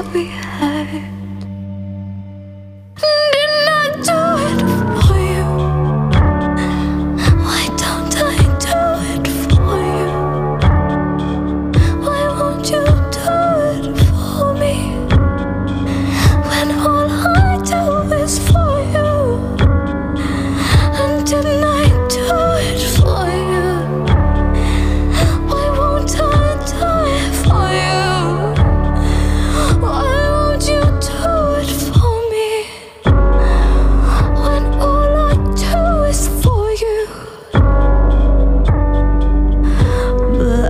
we had. Didn't I do it for you? Why don't I do it for you? Why won't you do it for me? When all I do is for you. And didn't I do it for you? Why won't I do it for you? Why won't you do it for me? When all I do is for you. But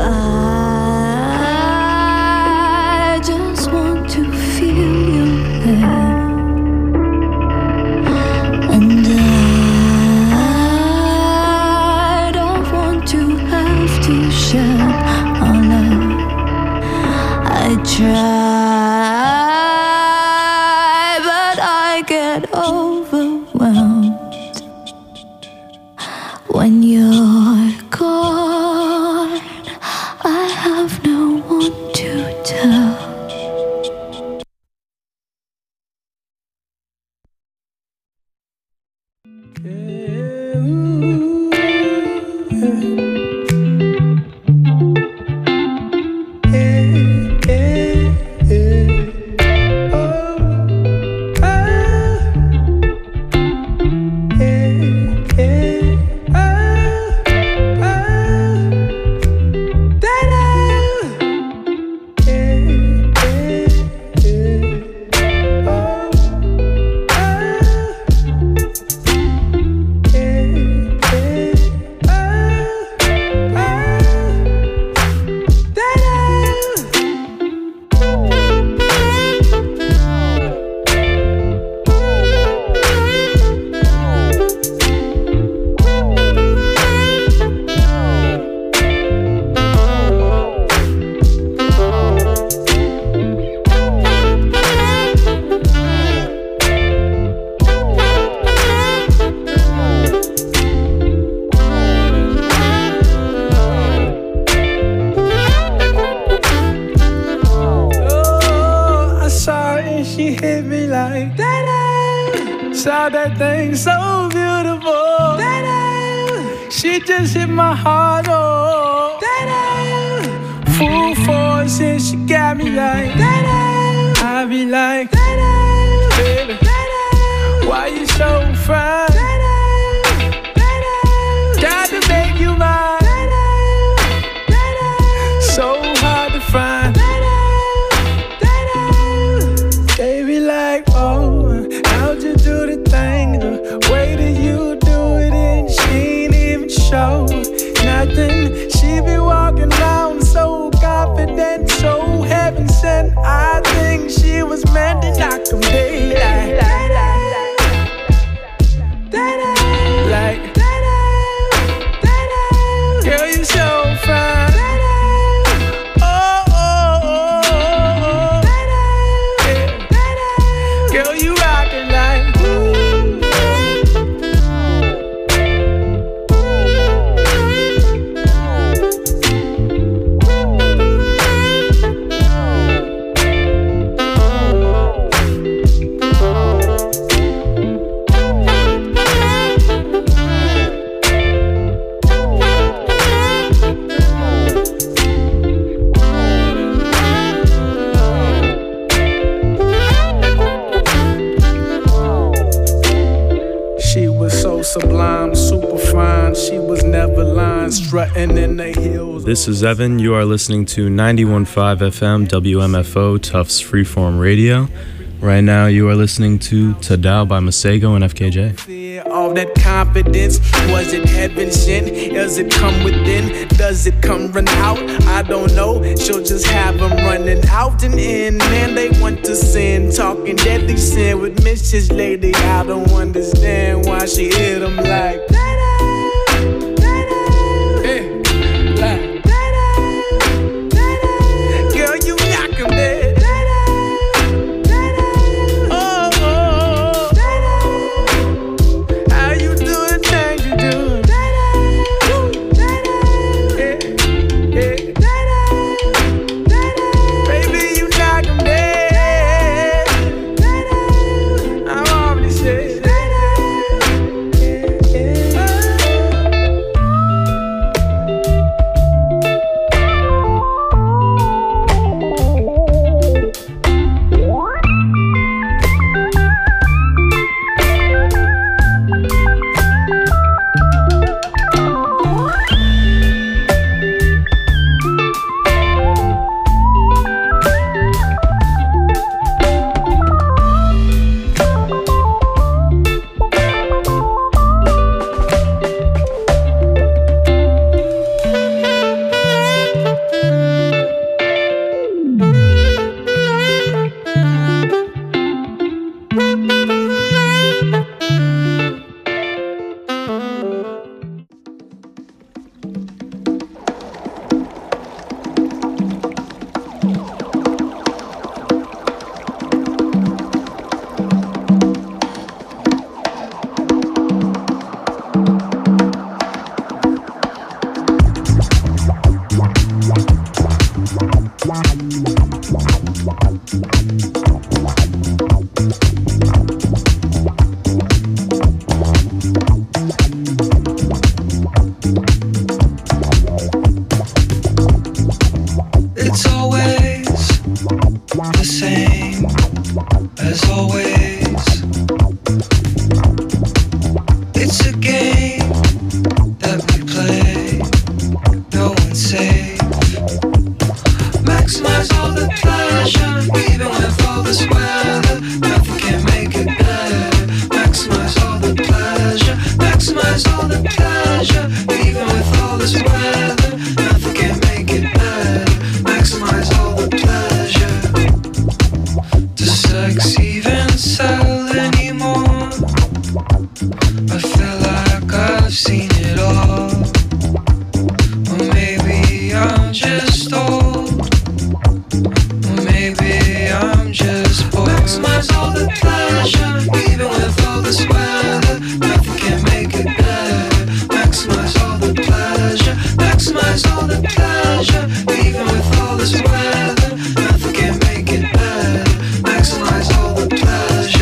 I just want to feel your hand. And I don't want to have to share our love. I try, but I get overwhelmed when you're gone. I have no one to tell. Saw that thing so beautiful. She just hit my heart, oh. Full force and she got me like. I be like, baby, why you so fine? Got to make you mine. So hard to find. Baby like, oh, how'd you do the thing? The way that you do it and she ain't even show nothing. She be walking around so confident, so heaven sent. I think she was meant to knock them daylight. Like, girl, you so fine. Sublime, super fine. She was never lying, strutting in the hills. This is Evan. You are listening to 91.5 FM WMFO Tufts Freeform Radio. Right now, you are listening to Tadao by Masego and FKJ. All that confidence, was it heaven sent? Does it come within? Does it come run out? I don't know. She'll just have them running out and in. Man, they want to sin, talking deadly sin with Mrs. Lady. I don't understand why she hit them like. Girl, you knock 'em dead. Baby, you knock 'em dead. Maximize all the pleasure, even with all this weather, nothing can make it better. Maximize all the pleasure, maximize all the pleasure, even with all this weather, nothing can make it better. Maximize all the pleasure. Does sex even sell anymore? I feel like I've seen it all. Or maybe I'm just old. Or maybe I'm just bored. Maximize all the pleasure, even with all this weather, nothing can make it better. Maximize all the pleasure, maximize all the pleasure, even with all this weather, nothing can make it better. Maximize all the pleasure.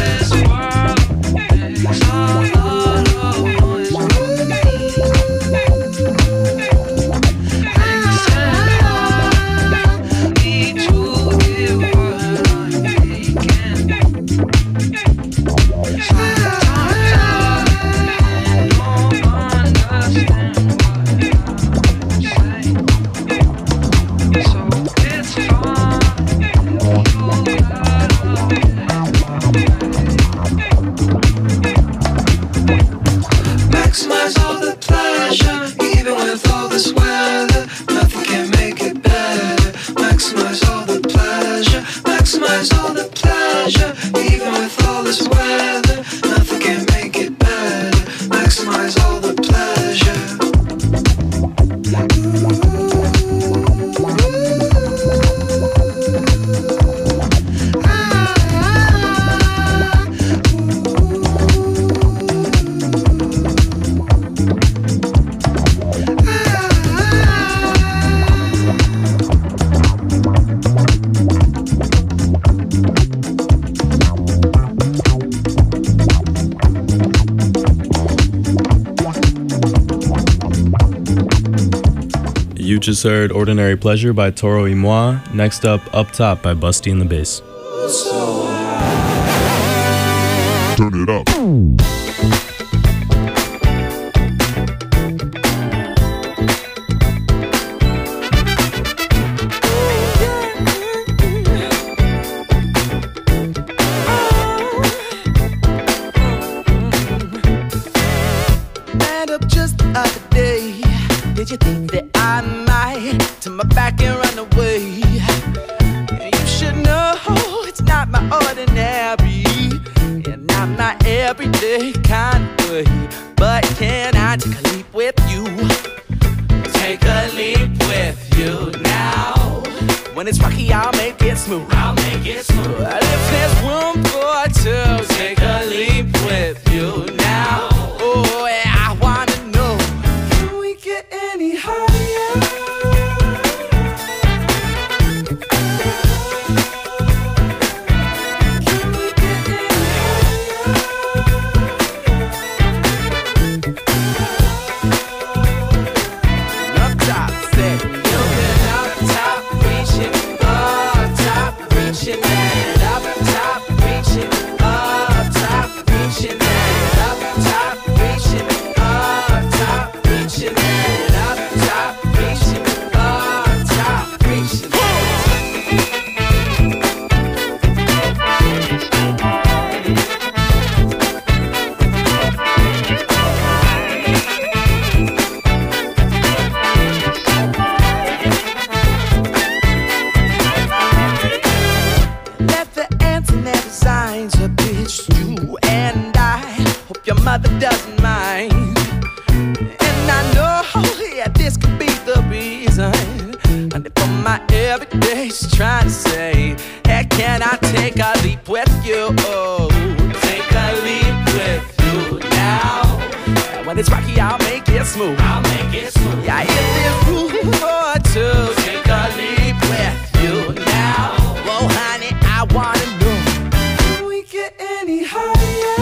Maximize all the pleasure, even with all this weather, nothing can make it better. Maximize all the pleasure, maximize all the pleasure, even with all this weather, nothing can make it better. Maximize all the pleasure. You just heard Ordinary Pleasure by Toro y Moi. Next up Top by Busty and the Bass. Turn it up. And up just the other day, did you think that I might turn my back and run away? You should know it's not my ordinary and not my everyday kind of way. But can I take a leap with you? Take a leap with you now. When it's rocky, I'll make it smooth. I'll make it smooth. If there's room for two, take a leap with you now. Oh, yeah, I wanna know, can we get any higher? Can we get any higher? Up top, say, you've been up top, reaching, up top, reaching, and up top, reaching, up top, reaching, and up top, reaching, up top, reaching, and up top, reaching, up top, reaching. Let the internet designs a bitch, you and I. Hope your mother doesn't mind. And I know, yeah, this could be the reason. And for my everyday's trying to say, hey, can I take a leap with you? Oh, take a leap with you now. And when it's rocky, I'll make it smooth. I'll make it smooth. Yeah, if there's room for two, take a leap with you now. Whoa, honey, I wanna know, can we get any higher?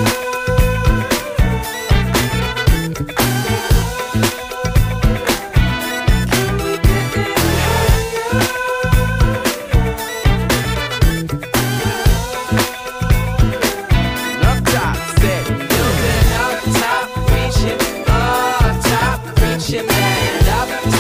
Can we get any higher? Up top, say, you've been up top, reaching, and up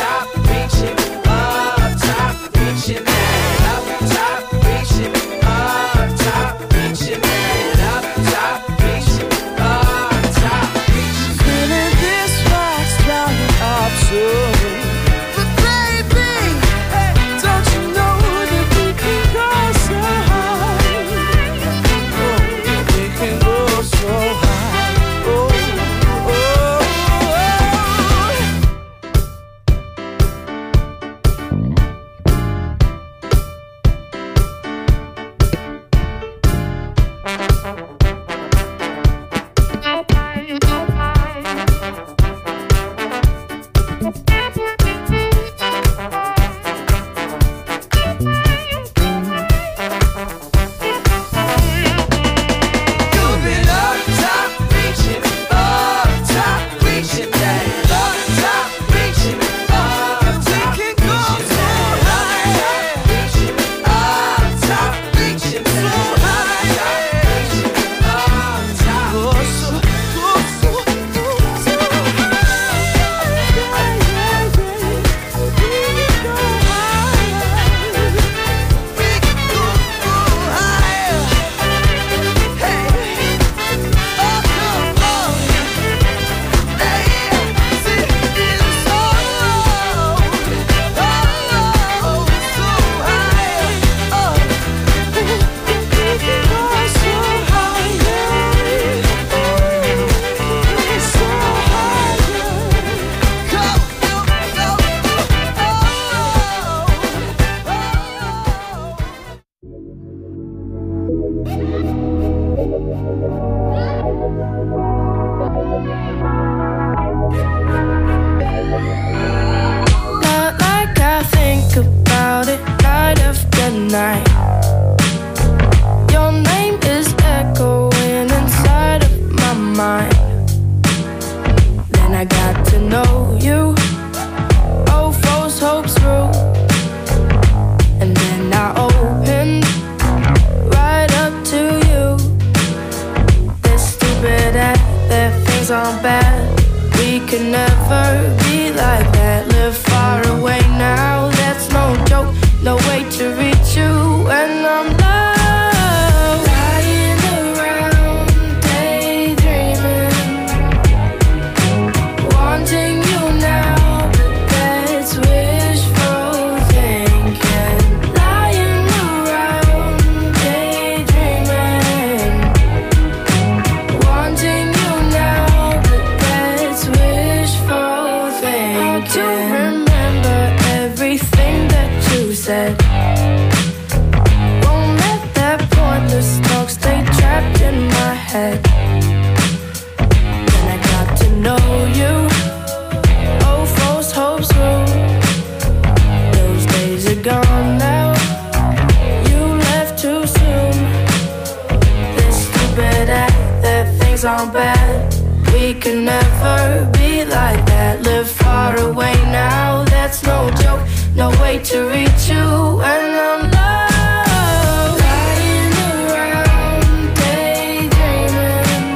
said. Won't let that pointless talk stay trapped in my head. Then I got to know you. Oh, false hopes rule. Those days are gone now. You left too soon. This stupid act that things aren't bad. We can never be like that. Live far away now, that's no joke. No way to reach you, and I'm lost, lying around, daydreaming,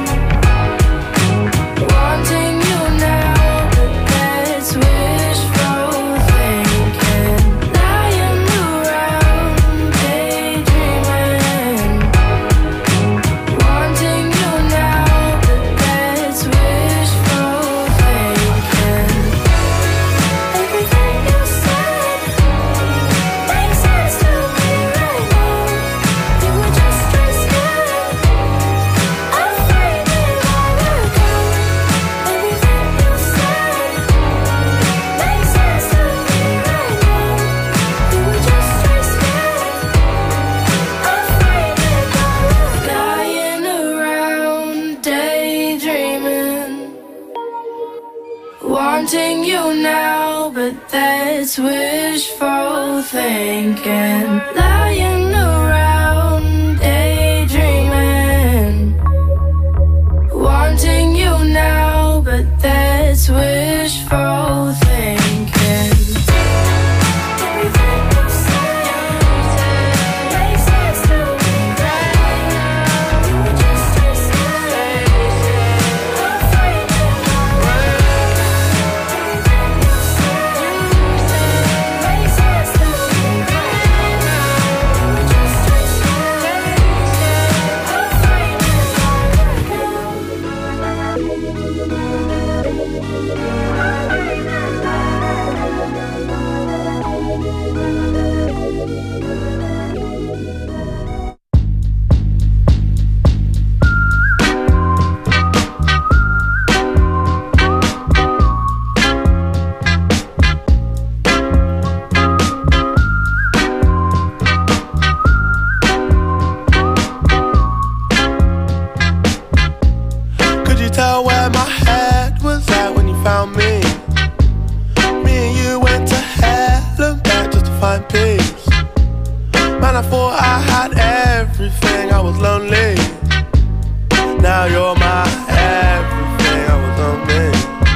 wanting you now, but that's wishful thinking. Lying around, daydreaming, wanting you now, but that's wishful thinking. Everything you said makes sense to me right now. You were just too scared, afraid it all would come. Everything you said makes sense to me right now. You were just too scared, afraid it all would come. Lying around, daydreaming, wanting you now, but that's wishful thinking. Lying around, daydreaming, wanting you now, but that's wishful thinking. Everything you said makes sense to me right now. You were just too scared, afraid it all would Could you tell where my head was at when you found me? Me and you went to hell and back just to find peace. Man, I thought I had everything, I was lonely. Now you're my everything, I was lonely.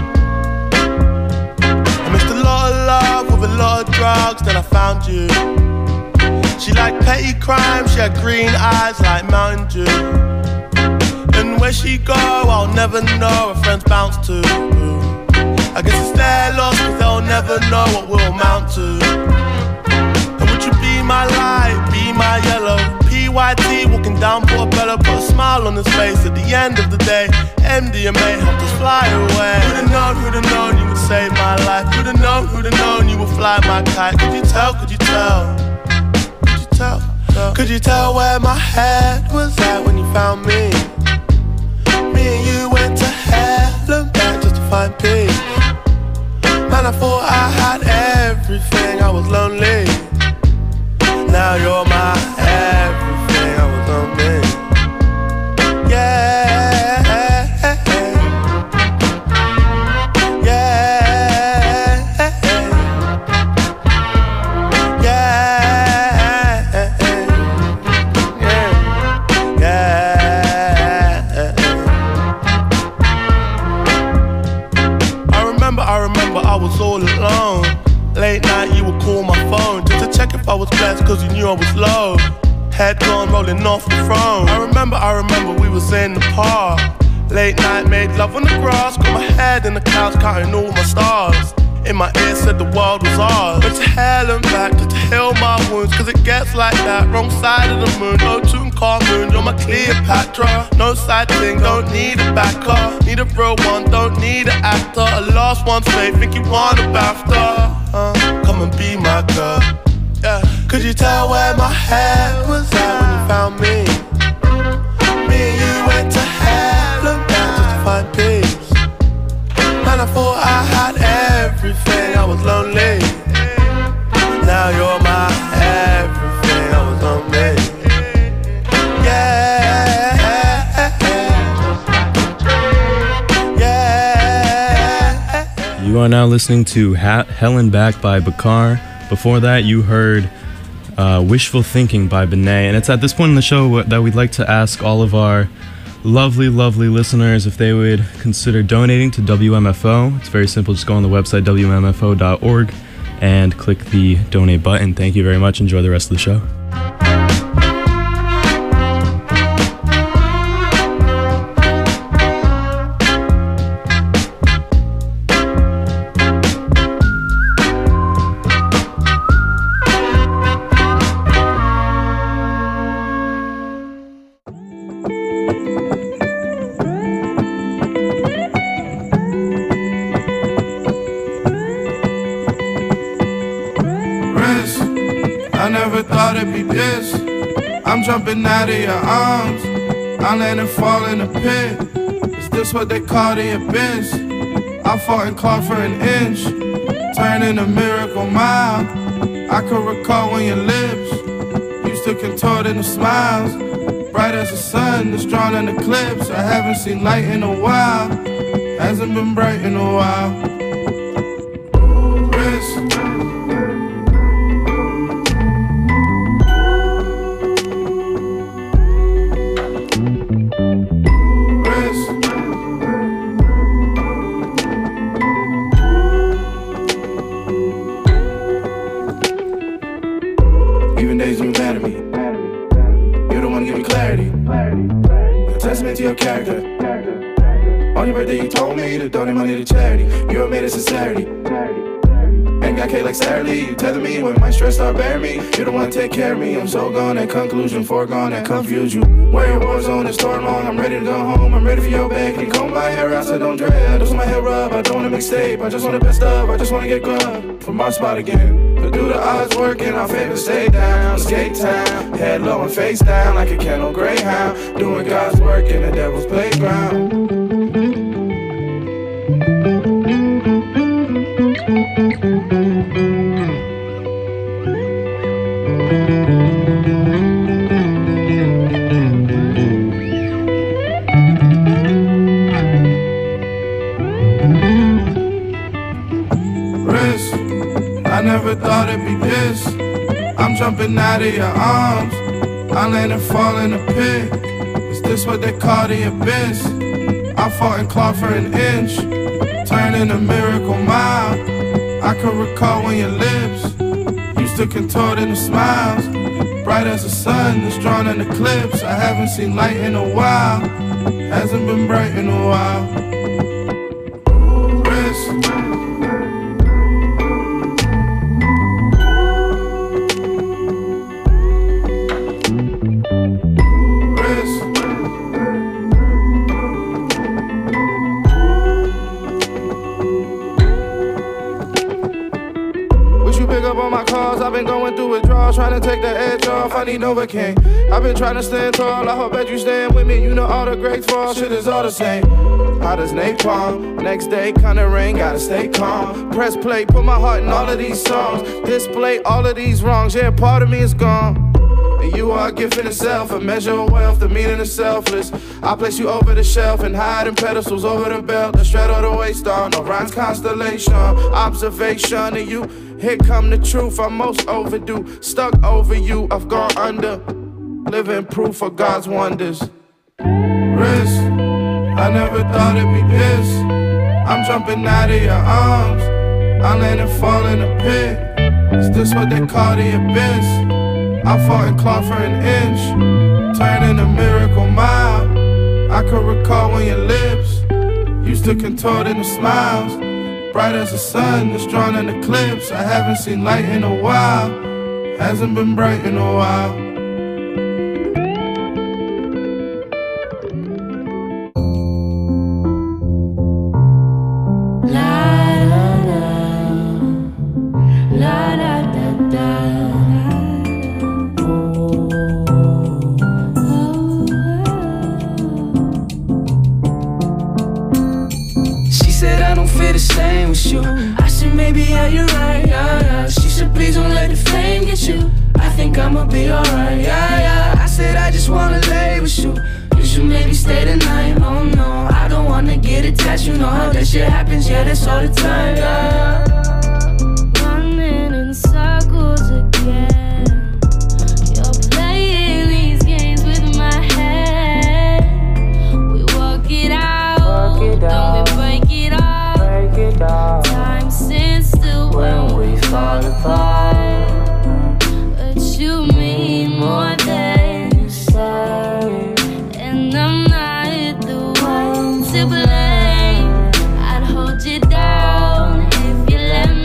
I missed a lot of love with a lot of drugs, then I found you. She liked petty crime, she had green eyes like Mountain Dew. And where she go, I'll never know, her friends bounce to. I guess it's their loss, cause they'll never know what we'll amount to. And would you be my light, be my yellow? PYT walking down Portobello, put a smile on his face at the end of the day. MDMA helped us fly away. Who'd have known you would save my life? Who'd have known you would fly my kite? Could you tell, could you tell? Could you tell? Could you tell where my head was at when you found me? Me and you went to hell and back just to find peace. Man, I thought I had everything, I was lonely. Now you're my everything, I was lonely. Yeah. I was all alone. Late night you would call my phone just to check if I was blessed, cause you knew I was low. Head gone rolling off the throne. I remember we was in the park. Late night made love on the grass. Got my head in the clouds counting all my stars. In my ear said the world was ours. Went to hell and back just to heal my wounds, cause it gets like that. Wrong side of the moon, no Tutankhamun, you're my Cleopatra. No side thing, don't need a backer. Need a real one, don't need an actor. A last one's fake, think you want a BAFTA. Come and be my girl. Yeah. Could you tell where my head was at when you found me? Me and you went to hell and back just to find peace. Man, I thought I had everything, I was lonely. Now you're my are now listening to Helen Back by Bakar. Before that, you heard Wishful Thinking by Benet. And it's at this point in the show that we'd like to ask all of our lovely, lovely listeners if they would consider donating to WMFO. It's very simple. Just go on the website, WMFO.org, and click the donate button. Thank you very much. Enjoy the rest of the show. Jumping out of your arms, I land and fall in a pit. Is this what they call the abyss? I fought and clawed for an inch, turning a miracle mile. I could recall when your lips used to contort into smiles, bright as the sun that's drawn in eclipse. I haven't seen light in a while, hasn't been bright in a while. Wrist. Your character. On your birthday you told me to donate money to charity. You have made it sincerity. Ain't got K like Saturday. You tether me when my stress start bearing me. You don't wanna take care of me. I'm so gone at conclusion, foregone that confuse you. Where your war zone is storm long. I'm ready to go home. I'm ready for your bag. Can you comb my hair out so don't dread? I just want my hair rub. I don't wanna mixtape. I just want the best of. I just wanna get grub from my spot again. But do the odds work in our favor? Stay down, skate town, head low and face down like a kennel greyhound, doing God's work in the devil's playground. I never thought it'd be this. I'm jumping out of your arms, I land and fall in a pit. Is this what they call the abyss? I fought and clawed for an inch, turning a miracle mile. I could recall when your lips used to contort into smiles, bright as the sun that's drawn in eclipse. I haven't seen light in a while, hasn't been bright in a while. Wrist. I've been going through withdrawals, trying to take the edge off. I need Novocaine. I've been trying to stand tall. I hope that you stand with me. You know all the greats fall. Shit is all the same. Hot as napalm. Next day, kinda rain. Gotta stay calm. Press play, put my heart in all of these songs. Display all of these wrongs. Yeah, part of me is gone. And you are a gift in itself, a measure of wealth, the meaning is selfless. I place you over the shelf and hide in pedestals over the belt, the straddle the waist on Orion's constellation. Observation of you, here come the truth, I'm most overdue. Stuck over you, I've gone under, living proof of God's wonders. Wrist, I never thought it'd be this. I'm jumping out of your arms, I land and fall in a pit. Is this what they call the abyss? I fought and clawed for an inch, turning a miracle mile. I could recall when your lips used to contort into smiles, bright as the sun that's drawn in eclipse. I haven't seen light in a while, hasn't been bright in a while. I said maybe yeah you're right, yeah. She said please don't let the flame get you. I think I'ma be alright, yeah. I said I just wanna lay with you. You should maybe stay the night, no, I don't wanna get attached, you know know how that shit happens, yeah, that's all the time, yeah. Running in circles again. You're playing these games with my head. We work it out, then we break it off. Time stands still when we fall apart. But you mean more than you say, and I'm not the one to blame. I'd hold you down if you let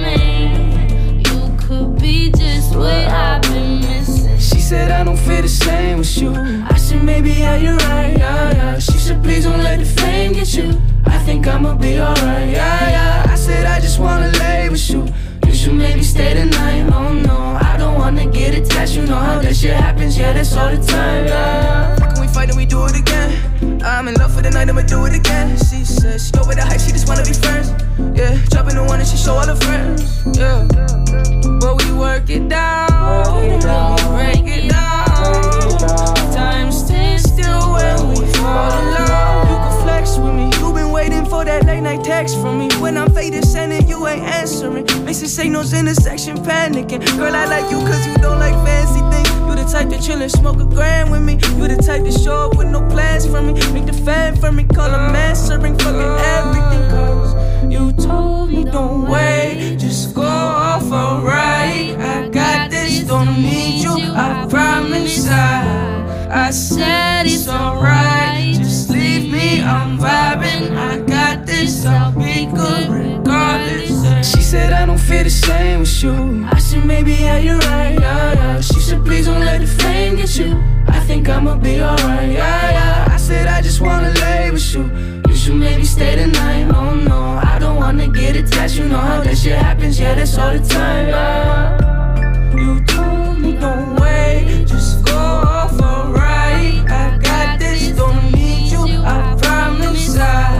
me. You could be just what I've been missing. She said I don't feel the same with you. I said maybe, yeah, you're right, yeah, yeah. She said please don't let the fame get you. I think I'ma be alright, yeah, yeah. I said I just wanna lay with you. You should maybe stay the night, no, no. I don't wanna get attached, you know how that shit happens, yeah, that's all the time, yeah. Can we fight and we do it again? I'm in love for the night, I'ma do it again. She said she go with the hype, she just wanna be friends. Yeah, dropping the one and she show all her friends. Yeah, but we work it down, we break it down. Time stands still when we fall in love. You can flex with me. You been waiting for that late night text from me. When I'm faded, sending you ain't answering. Mixing signals in the section, panicking. Girl, I like you cause you don't like fancy things. You the type to chill and smoke a gram with me. You the type to show up with no plans for me. Make the fan for me, call a man serving fucking everything. Cause you told me don't wait, just go off alright. I got this, don't need you, I promise. I said it's alright, just leave me, I'm vibing. I got this, I'll be good regardless. She said I don't feel the same with you. I said maybe, yeah, you're right, yeah, yeah. She said please don't let the fame get you. I think I'ma be alright, yeah, yeah. I said I just wanna lay with you. You should maybe stay the night, no, no. I don't wanna get attached, you know how that shit happens, yeah, that's all the time, yeah. You told me don't wait, just go off alright. I got this, don't need you, I promise.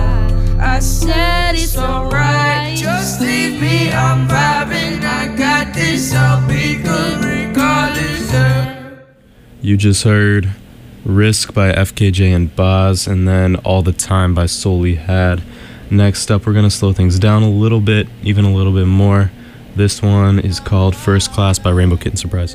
I said it's alright, just leave me, I'm vibing. I got this, I'll be good regardless. You just heard Risk by FKJ and Boz, and then All the Time by Solely Had. Next up, we're going to slow things down a little bit, even a little bit more. This one is called First Class by Rainbow Kitten Surprise.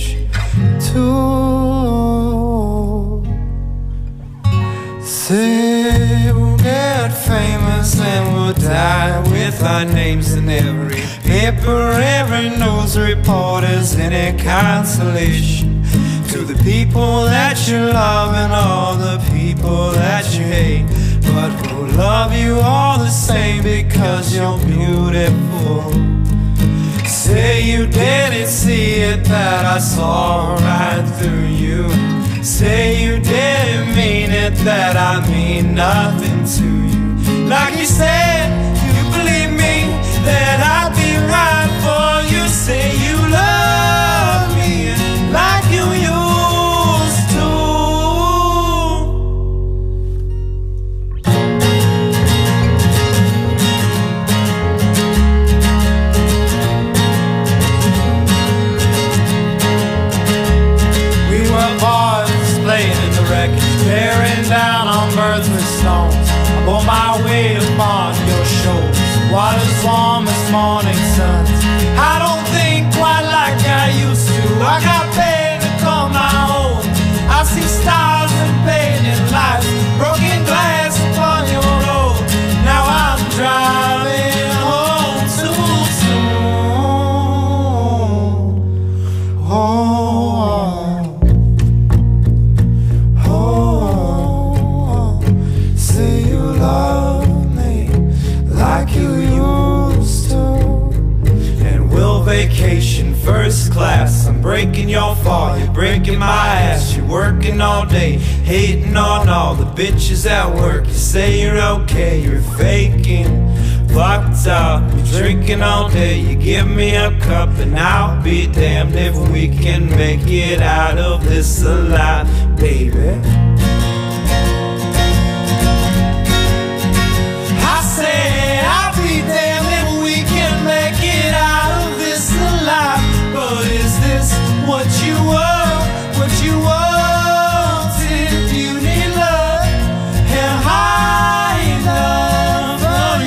Say we'll get famous and we'll die with our names in every paper, every news report as any consolation to the people that you love and all the people that you hate. But we'll love you all the same because you're beautiful. Say you didn't see it, that I saw right through you. Say you didn't mean it, that I mean nothing to you. Like you said, you believe me, that I'll be right for you. Say you love me like you used to. We were boys playing in the wreckage, bearing down on birthless stones. I bore my weight upon your shoulders, water's warm as morning suns. I don't think quite like I used to. I got paid to call my own. I see stars and painted lights, broken glass upon your road. Now I'm driving home too soon. Say you love me like you used to, and we'll vacation first class. I'm breaking your fall, you're breaking my ass. You're working all day, hating on all the bitches at work. You say you're okay, you're faking. Fucked up, you're drinking all day. You give me a cup and I'll be damned if we can make it out of this alive, baby. I say I'll be damned if we can make it out of this alive. But is this what you want? What you wanted? You need love and high love, but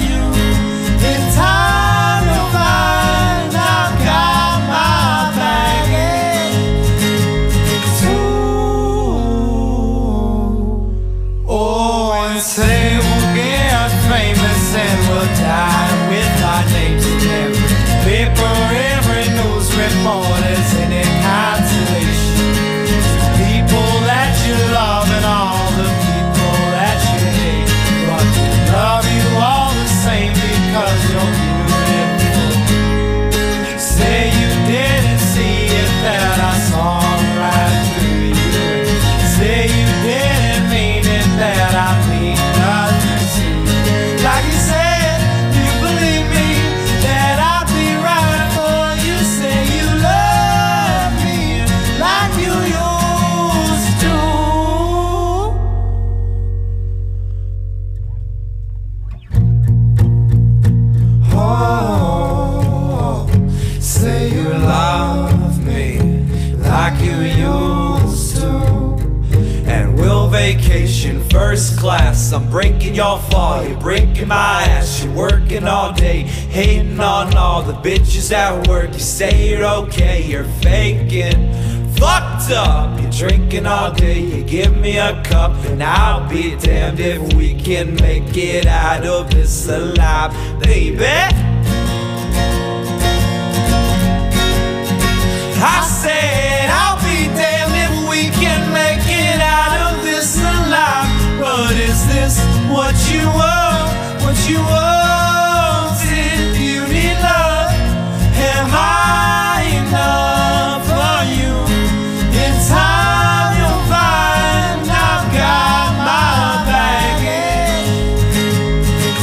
vacation, first class. I'm breaking your fall, you're breaking my ass. You're working all day, hating on all the bitches at work. You say you're okay, you're faking. Fucked up, you're drinking all day. You give me a cup and I'll be damned if we can make it out of this alive, baby. I said I'll be damned if we can make it out of this alive. But is this what you want? What you want? If you need love, am I enough for you? In time you'll find I've got my baggage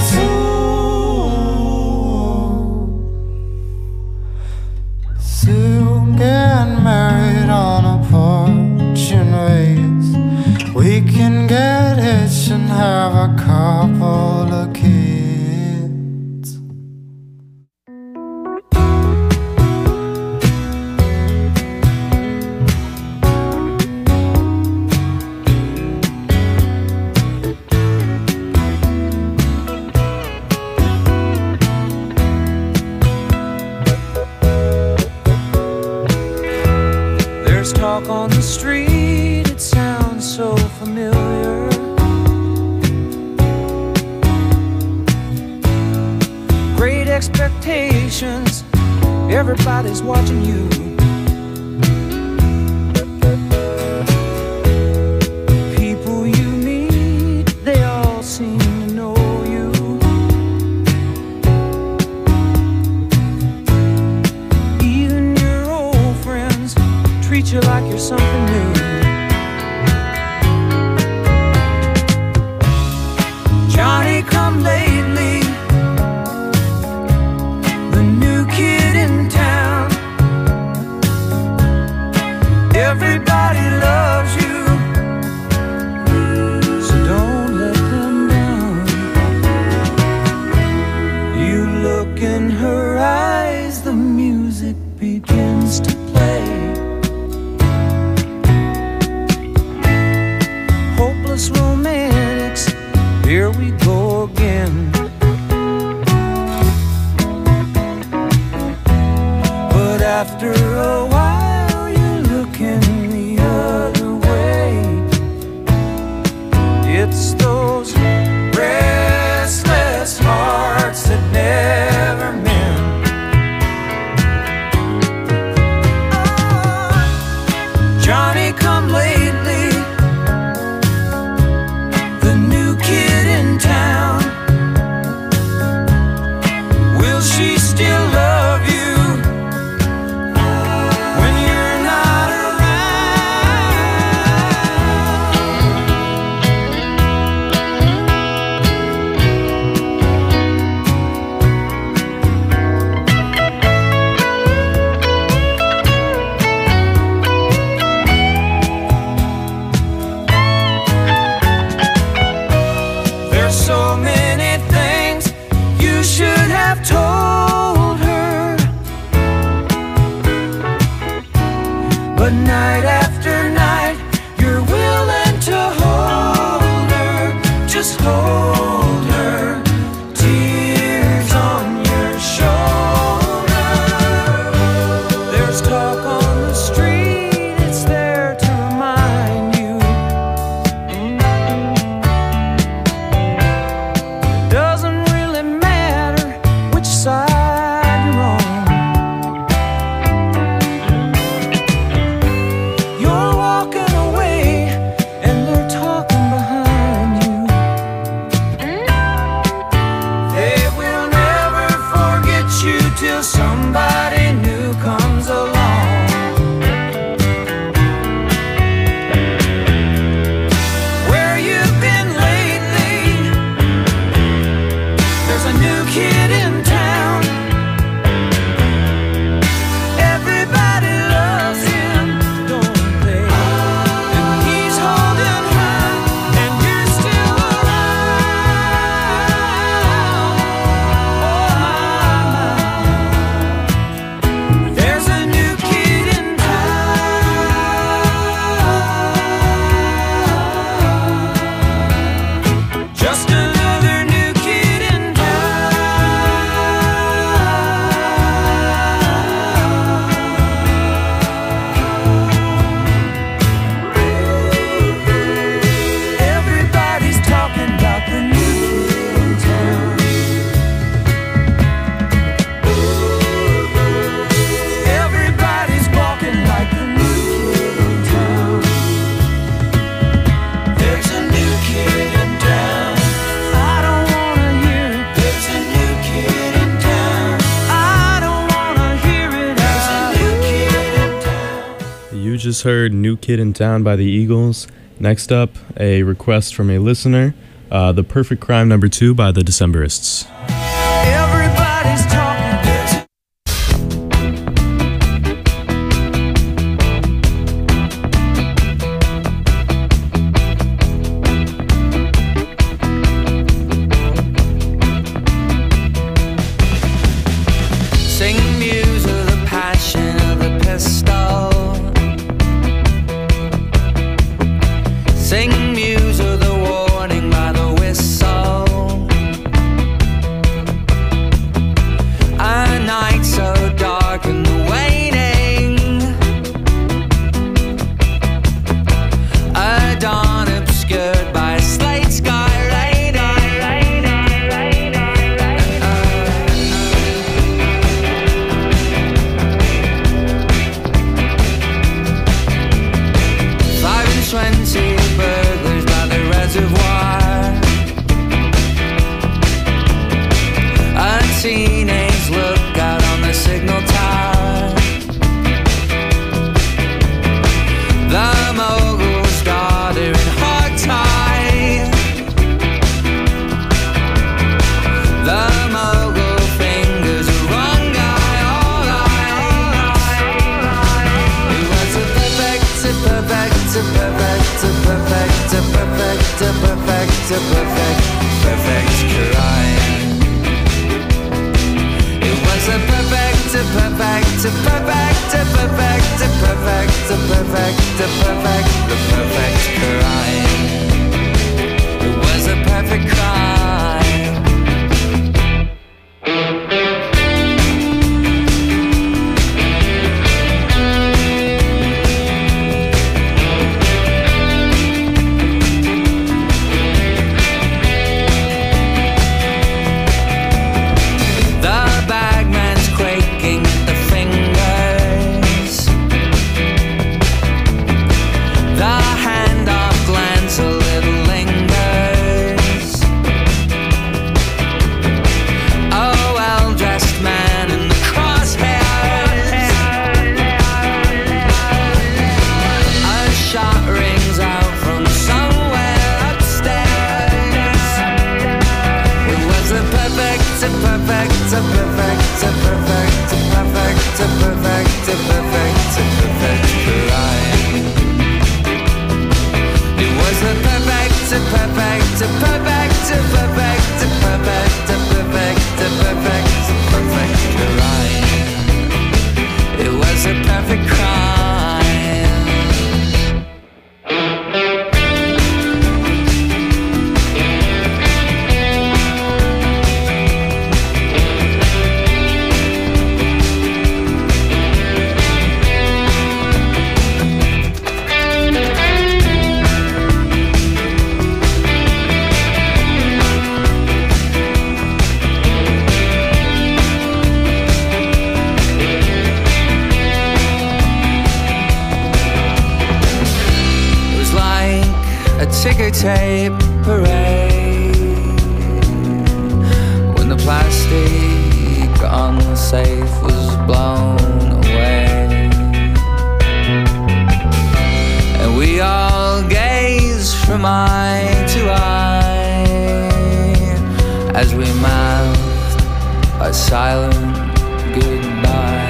too. Soon get married on a porch and ways. We can get hitched and have a couple of kids. There's talk on the street, it sounds so familiar. Great expectations, everybody's watching you. People you meet, they all seem to know you. Even your old friends treat you like you're something new. Johnny come lately, the new kid in town. Everybody loves you, so don't let them down. You look in her eyes, the music begins to play. Hopeless romantics, here we go again. But after a while you're looking the other way. It's those restless hearts that never mend. Johnny come lately, the new kid in town. Will she still love you when you're not There's so many things you should have told her, but night after night you're willing to hold her, just hold her, tears on your shoulder. There's talk on the street, it's there to remind you. Doesn't really matter which side you're on. You just heard New Kid in Town by the Eagles. Next up, a request from a listener, The Perfect Crime No. 2 by the Decemberists. Everybody's talking. Sing muse of the passion of the pistol. Sing muse of the warning by the whistle. A night so dark and the waning. A dawn obscured by a slate sky burglars by the reservoir. A teenage lookout on the signal tower. The mogul's daughter in hog tie. The mogul fingers a wrong guy, all right. It was a perfect crime. It was a perfect crime. It was a perfect crime. ticker tape parade when the plastic on the safe was blown away, and we all gazed from eye to eye as we mouthed our silent goodbyes.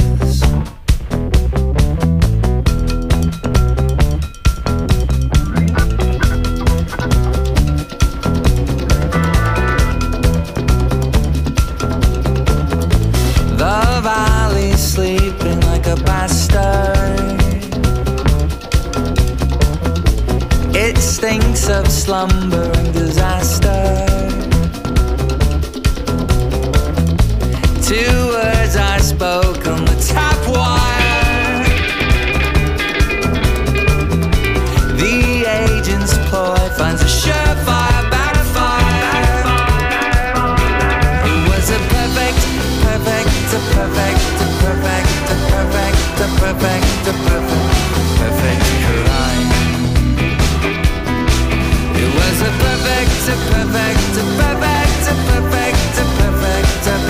The valley's sleeping like a bastard. It stinks of slumber and disaster. Two words I spoke on the tap wire. The agent's ploy finds a surefire backfire. It was a perfect crime. It was a perfect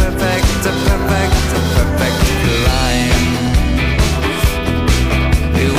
crime. It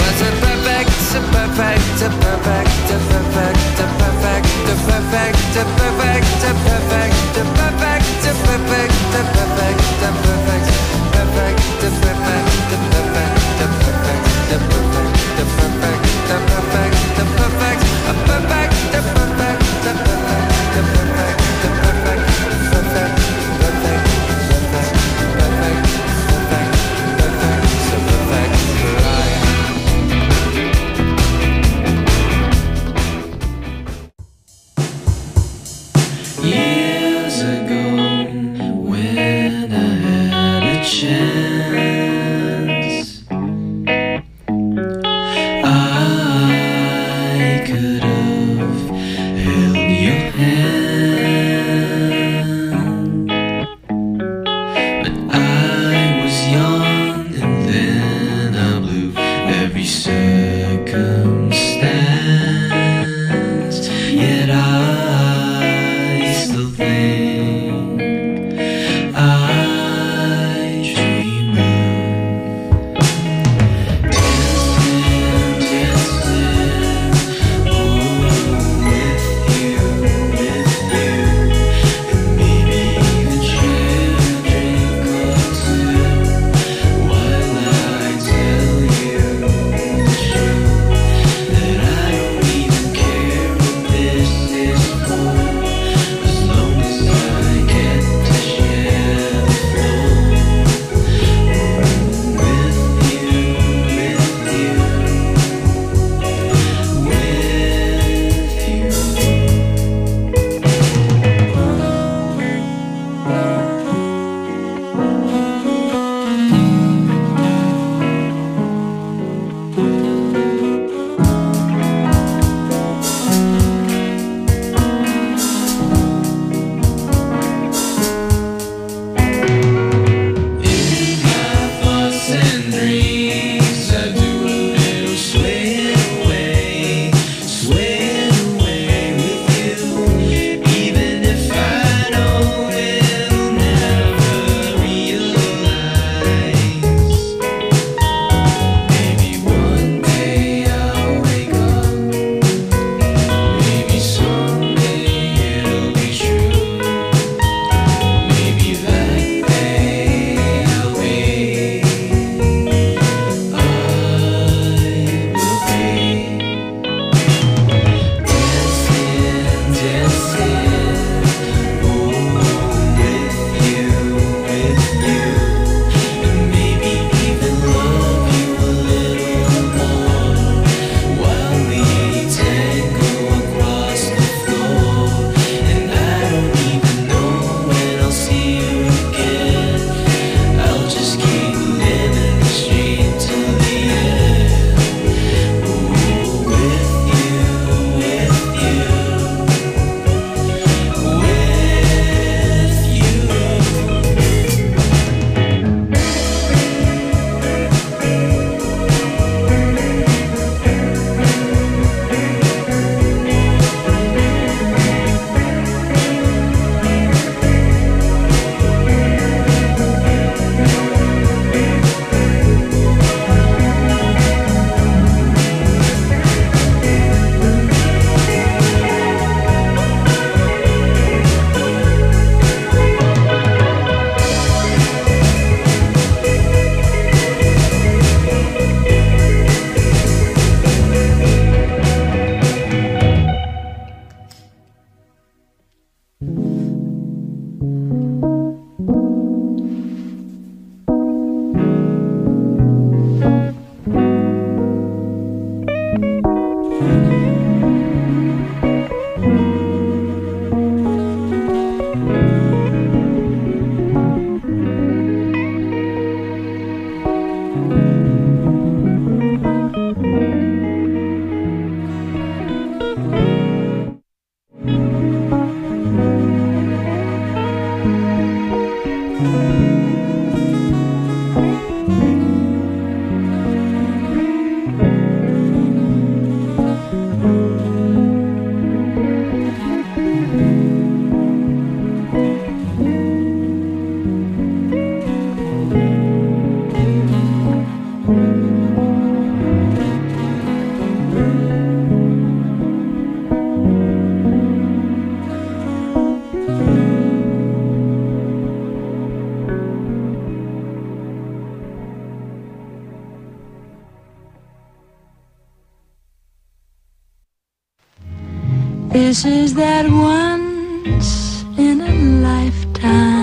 This is that once in a lifetime.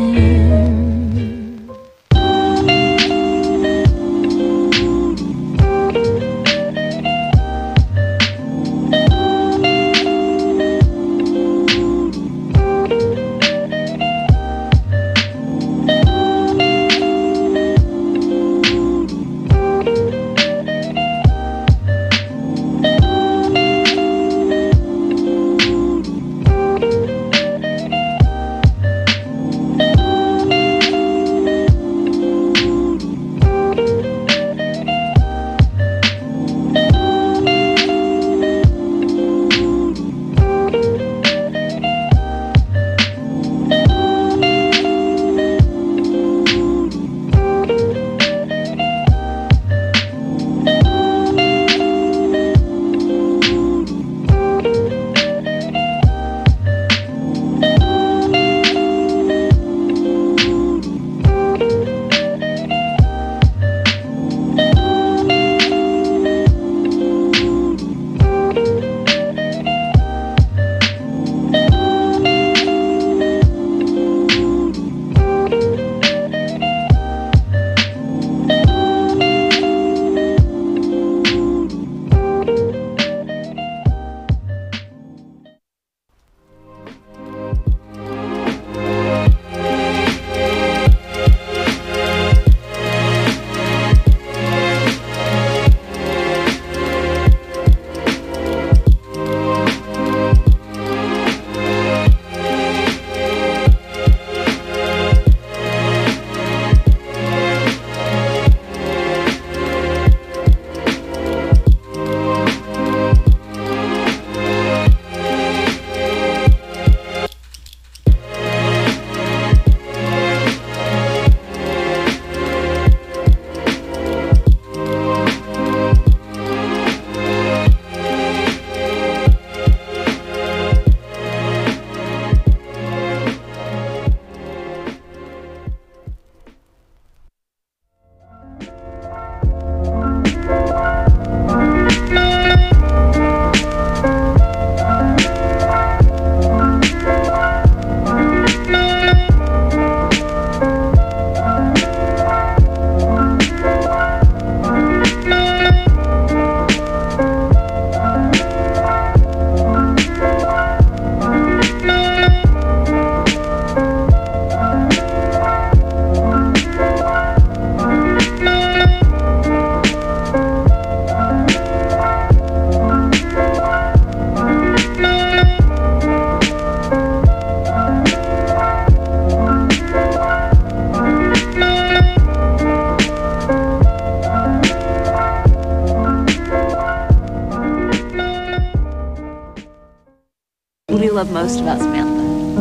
What do you love most about Samantha?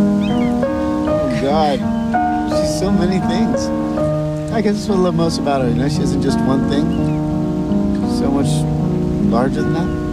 Oh, God. She's so many things. I guess that's what I love most about her. You know, she isn't just one thing. She's so much larger than that.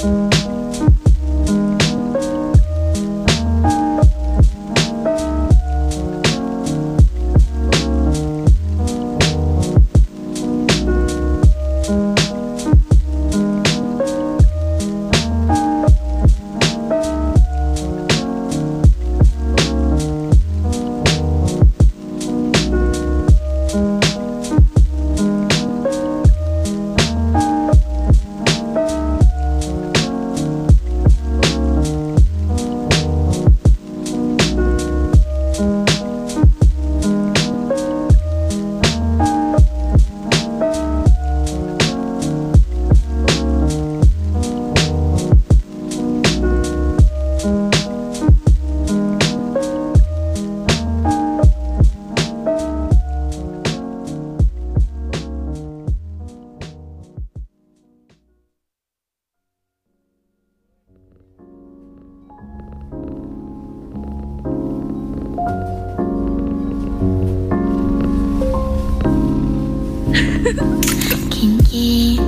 긴긴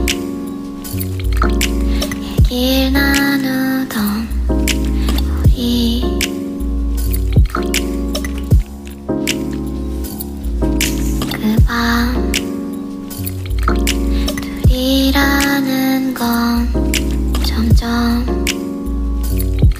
얘길 나누던 우리 그 밤 둘이라는 건 점점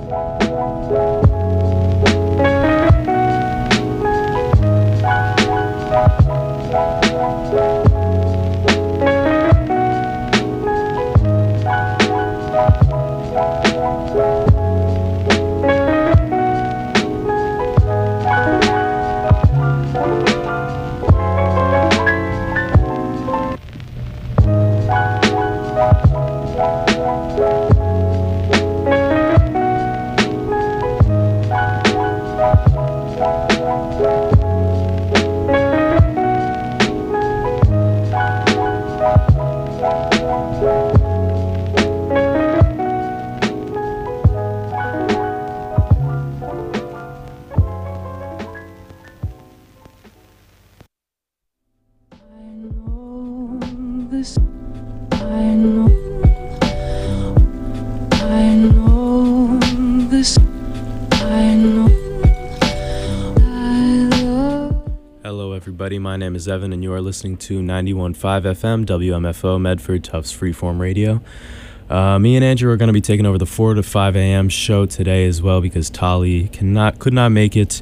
My name is Evan, and you are listening to 91.5 FM WMFO Medford Tufts Freeform Radio. Me and Andrew are going to be taking over the 4 to 5 a.m. show today as well because Tali could not make it.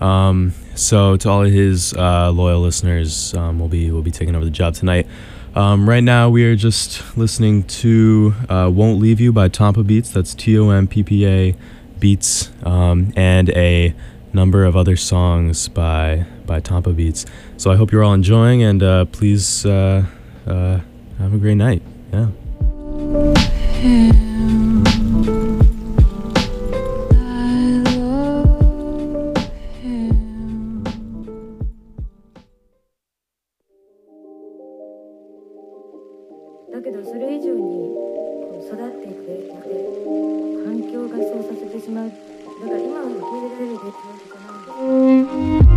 So to all of his loyal listeners, we'll be taking over the job tonight. Right now we are just listening to "Won't Leave You" by Tompa Beats. That's TOMPPA Beats, and a number of other songs by Tompa Beats. So I hope you're all enjoying, and please have a great night. Yeah. Thank you.